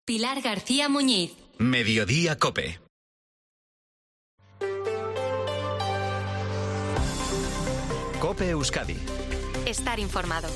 Pilar García Muñiz. Mediodía COPE. COPE Euskadi. Estar informado.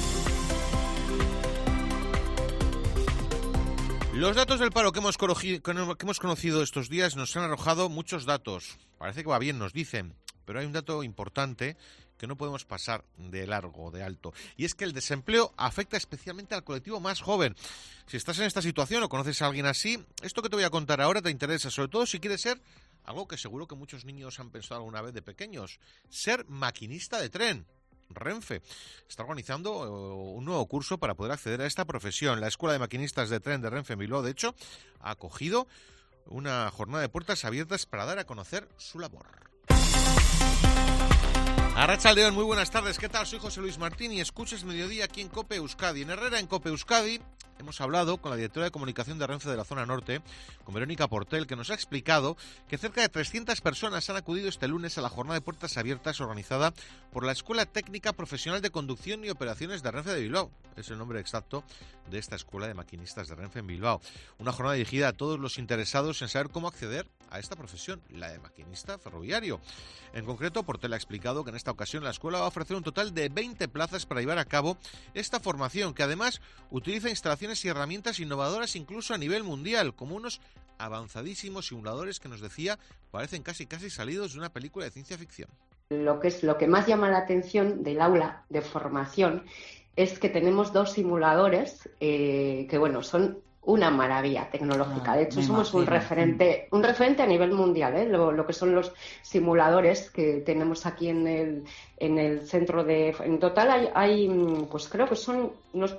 Los datos del paro que hemos conocido estos días nos han arrojado muchos datos. Parece que va bien, nos dicen, pero hay un dato importante que no podemos pasar de largo, de alto. Y es que el desempleo afecta especialmente al colectivo más joven. Si estás en esta situación o conoces a alguien así, esto que te voy a contar ahora te interesa, sobre todo si quieres ser algo que seguro que muchos niños han pensado alguna vez de pequeños, ser maquinista de tren. Renfe está organizando un nuevo curso para poder acceder a esta profesión. La Escuela de Maquinistas de Tren de Renfe en Bilbao, de hecho, ha acogido una jornada de puertas abiertas para dar a conocer su labor. Arratsaldeon, muy buenas tardes. ¿Qué tal? Soy José Luis Martín y escuchas Mediodía aquí en COPE Euskadi. En Herrera, en COPE Euskadi, hemos hablado con la directora de comunicación de Renfe de la zona norte, con Verónica Portel, que nos ha explicado que cerca de 300 personas han acudido este lunes a la jornada de puertas abiertas organizada por la Escuela Técnica Profesional de Conducción y Operaciones de Renfe de Bilbao. Es el nombre exacto de esta Escuela de Maquinistas de Renfe en Bilbao. Una jornada dirigida a todos los interesados en saber cómo acceder a esta profesión, la de maquinista ferroviario. En concreto, Portel ha explicado que en esta ocasión la escuela va a ofrecer un total de 20 plazas para llevar a cabo esta formación, que además utiliza instalaciones y herramientas innovadoras incluso a nivel mundial, como unos avanzadísimos simuladores que nos decía parecen casi salidos de una película de ciencia ficción. Lo que más llama la atención del aula de formación es que tenemos 2 simuladores que son una maravilla tecnológica. De hecho, somos un referente a nivel mundial, lo que son los simuladores que tenemos aquí en el centro de... En total hay pues creo que son unos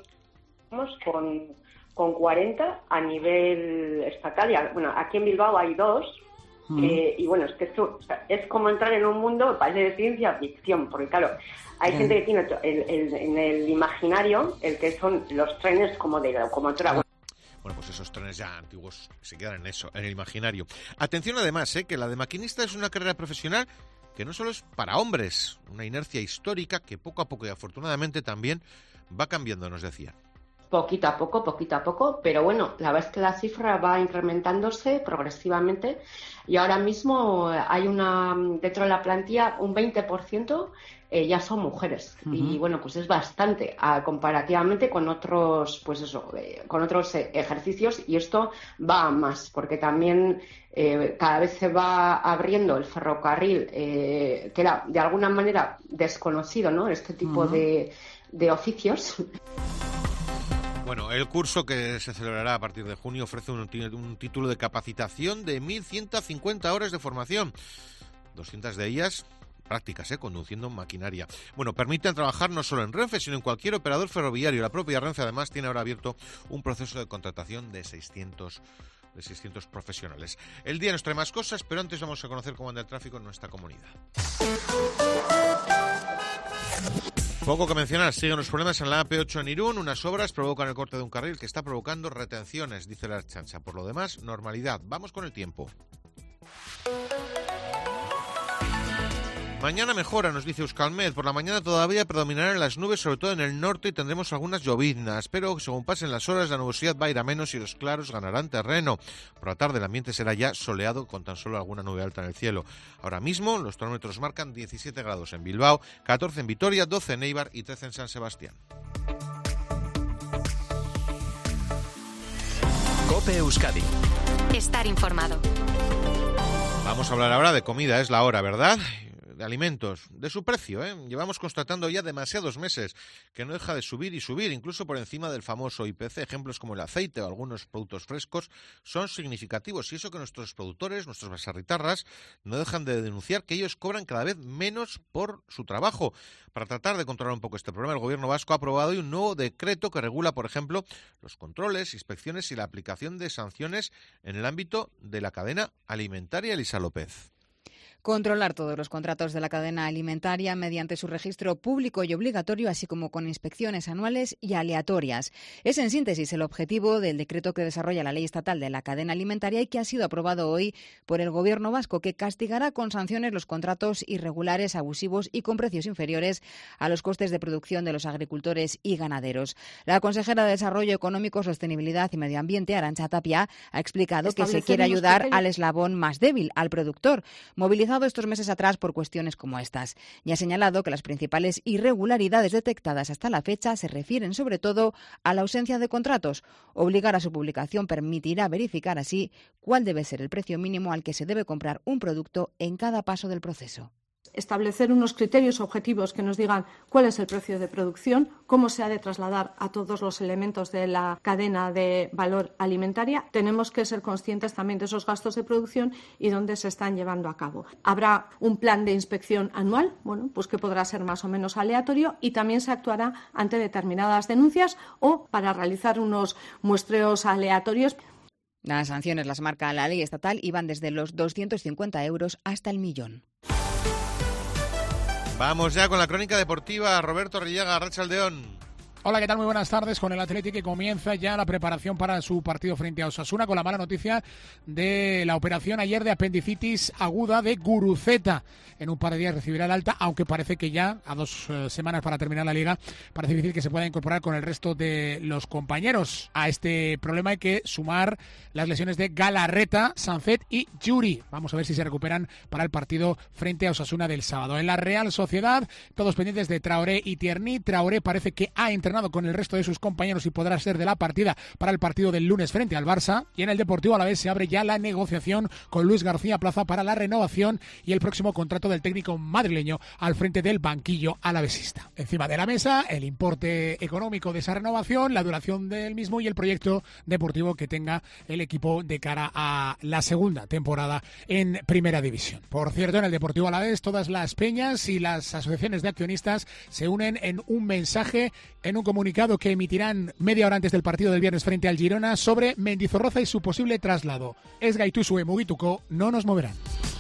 con 40 a nivel estatal. Bueno, aquí en Bilbao hay 2. Y bueno, es que esto es como entrar en un mundo, parece de ciencia ficción, porque claro, hay gente que tiene en el imaginario el que son los trenes como de locomotora. Bueno, pues esos trenes ya antiguos se quedan en eso, en el imaginario. Atención además, que la de maquinista es una carrera profesional que no solo es para hombres, una inercia histórica que poco a poco y afortunadamente también va cambiando, nos decía. Poquito a poco, pero bueno, la verdad es que la cifra va incrementándose progresivamente y ahora mismo hay dentro de la plantilla un 20% ya son mujeres. Y bueno, pues es bastante comparativamente con otros, con otros ejercicios, y esto va a más, porque también cada vez se va abriendo el ferrocarril, que era de alguna manera desconocido, ¿no? Este tipo de oficios. Bueno, el curso que se celebrará a partir de junio ofrece un título de capacitación de 1.150 horas de formación, 200 de ellas prácticas, conduciendo maquinaria. Bueno, permiten trabajar no solo en Renfe, sino en cualquier operador ferroviario. La propia Renfe, además, tiene ahora abierto un proceso de contratación de 600 profesionales. El día nos trae más cosas, pero antes vamos a conocer cómo anda el tráfico en nuestra comunidad. Poco que mencionar, siguen los problemas en la AP8 en Irún. Unas obras provocan el corte de un carril que está provocando retenciones, dice la Ertzaintza. Por lo demás, normalidad. Vamos con el tiempo. Mañana mejora, nos dice Euskalmet. Por la mañana todavía predominarán las nubes, sobre todo en el norte, y tendremos algunas lloviznas. Pero según pasen las horas, la nubosidad va a ir a menos y los claros ganarán terreno. Por la tarde el ambiente será ya soleado, con tan solo alguna nube alta en el cielo. Ahora mismo los termómetros marcan 17 grados en Bilbao, 14 en Vitoria, 12 en Eibar y 13 en San Sebastián. COPE Euskadi. Estar informado. Vamos a hablar ahora de comida, es la hora, ¿verdad? De alimentos, de su precio, Llevamos constatando ya demasiados meses que no deja de subir y subir, incluso por encima del famoso IPC. Ejemplos como el aceite o algunos productos frescos son significativos, y eso que nuestros productores, nuestros basarritarras, no dejan de denunciar que ellos cobran cada vez menos por su trabajo. Para tratar de controlar un poco este problema, el gobierno vasco ha aprobado hoy un nuevo decreto que regula, por ejemplo, los controles, inspecciones y la aplicación de sanciones en el ámbito de la cadena alimentaria. Elisa López. Controlar todos los contratos de la cadena alimentaria mediante su registro público y obligatorio, así como con inspecciones anuales y aleatorias. Es, en síntesis, el objetivo del decreto que desarrolla la Ley Estatal de la Cadena Alimentaria y que ha sido aprobado hoy por el Gobierno vasco, que castigará con sanciones los contratos irregulares, abusivos y con precios inferiores a los costes de producción de los agricultores y ganaderos. La consejera de Desarrollo Económico, Sostenibilidad y Medio Ambiente, Arantxa Tapia, ha explicado que se quiere ayudar al eslabón más débil, al productor, movilizado estos meses atrás por cuestiones como estas. Y ha señalado que las principales irregularidades detectadas hasta la fecha se refieren sobre todo a la ausencia de contratos. Obligar a su publicación permitirá verificar así cuál debe ser el precio mínimo al que se debe comprar un producto en cada paso del proceso. Establecer unos criterios objetivos que nos digan cuál es el precio de producción, cómo se ha de trasladar a todos los elementos de la cadena de valor alimentaria. Tenemos que ser conscientes también de esos gastos de producción y dónde se están llevando a cabo. Habrá un plan de inspección anual, pues que podrá ser más o menos aleatorio, y también se actuará ante determinadas denuncias o para realizar unos muestreos aleatorios. Las sanciones las marca la ley estatal y van desde los 250 euros hasta el 1.000.000. Vamos ya con la crónica deportiva. Roberto Rillaga, Arratsaldeón. Hola, ¿qué tal? Muy buenas tardes. Con el Athletic, que comienza ya la preparación para su partido frente a Osasuna, con la mala noticia de la operación ayer de apendicitis aguda de Guruceta. En un par de días recibirá el alta, aunque parece que ya, a 2 semanas para terminar la Liga, parece difícil que se pueda incorporar con el resto de los compañeros. A este problema hay que sumar las lesiones de Galarreta, Sancet y Yuri. Vamos a ver si se recuperan para el partido frente a Osasuna del sábado. En la Real Sociedad, todos pendientes de Traoré y Tierney. Traoré parece que ha entrenado con el resto de sus compañeros y podrá ser de la partida para el partido del lunes frente al Barça. Y en el Deportivo Alavés se abre ya la negociación con Luis García Plaza para la renovación y el próximo contrato del técnico madrileño al frente del banquillo alavesista. Encima de la mesa, el importe económico de esa renovación, la duración del mismo y el proyecto deportivo que tenga el equipo de cara a la segunda temporada en Primera División. Por cierto, en el Deportivo Alavés, todas las peñas y las asociaciones de accionistas se unen en un mensaje, en un comunicado que emitirán media hora antes del partido del viernes frente al Girona sobre Mendizorroza y su posible traslado. Ez gaituzue mugituko, no nos moverán.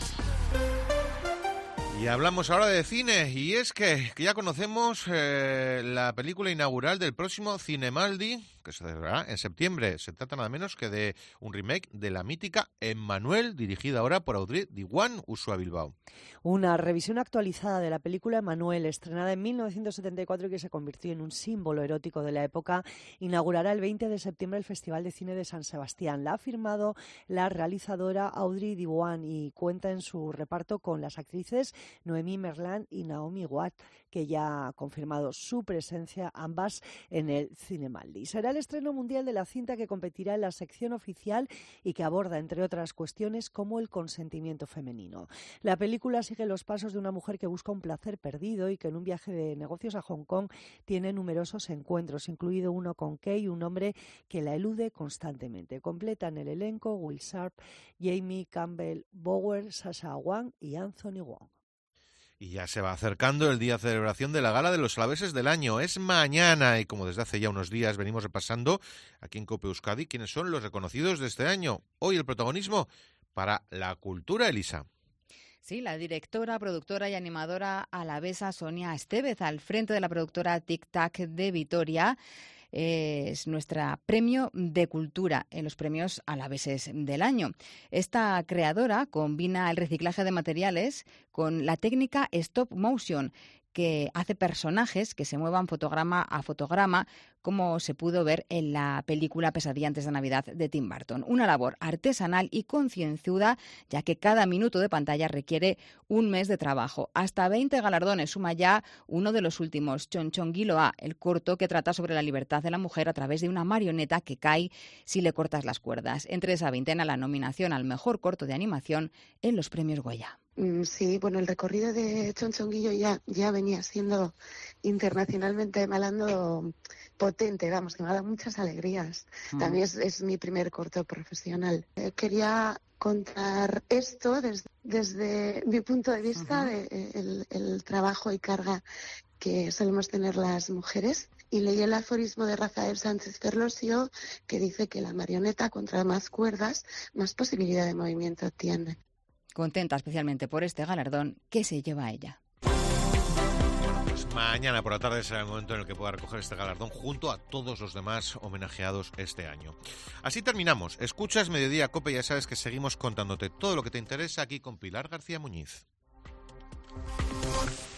Y hablamos ahora de cine, y es que ya conocemos la película inaugural del próximo Cinemaldi, que se celebrará en septiembre. Se trata nada menos que de un remake de la mítica Emmanuel, dirigida ahora por Audrey Diwan, Uxue Bilbao. Una revisión actualizada de la película Emmanuel, estrenada en 1974 y que se convirtió en un símbolo erótico de la época, inaugurará el 20 de septiembre el Festival de Cine de San Sebastián. La ha firmado la realizadora Audrey Diwan y cuenta en su reparto con las actrices Noemí Merlan y Naomi Watts, que ya ha confirmado su presencia ambas en el Cinemaldi. Será el estreno mundial de la cinta, que competirá en la sección oficial y que aborda, entre otras cuestiones, como el consentimiento femenino. La película sigue los pasos de una mujer que busca un placer perdido y que en un viaje de negocios a Hong Kong tiene numerosos encuentros, incluido uno con Kay, un hombre que la elude constantemente. Completan el elenco Will Sharp, Jamie Campbell Bower, Sasha Wang y Anthony Wong. Y ya se va acercando el día de celebración de la Gala de los Alaveses del año. Es mañana y, como desde hace ya unos días venimos repasando aquí en COPE Euskadi quiénes son los reconocidos de este año. Hoy el protagonismo para la cultura, Elisa. Sí, la directora, productora y animadora alavesa Sonia Estevez, al frente de la productora Tic Tac de Vitoria, es nuestra premio de cultura en los premios alaveses del año. Esta creadora combina el reciclaje de materiales con la técnica stop motion, que hace personajes que se muevan fotograma a fotograma, como se pudo ver en la película Pesadilla antes de Navidad de Tim Burton. Una labor artesanal y concienzuda, ya que cada minuto de pantalla requiere un mes de trabajo. Hasta 20 galardones suma ya uno de los últimos, Chonchonguiloa, el corto que trata sobre la libertad de la mujer a través de una marioneta que cae si le cortas las cuerdas. Entre esa veintena, la nominación al mejor corto de animación en los premios Goya. Sí, bueno, el recorrido de Chonchonguillo ya venía siendo internacionalmente malando potente, vamos, que me ha dado muchas alegrías. También es mi primer corto profesional. Quería contar esto desde mi punto de vista, el trabajo y carga que solemos tener las mujeres. Y leí el aforismo de Rafael Sánchez Ferlosio, que dice que la marioneta, contra más cuerdas, más posibilidad de movimiento tiene. contenta especialmente por este galardón que se lleva a ella. Pues mañana por la tarde será el momento en el que pueda recoger este galardón junto a todos los demás homenajeados este año. Así terminamos. Escuchas Mediodía COPE, ya sabes que seguimos contándote todo lo que te interesa aquí con Pilar García Muñiz.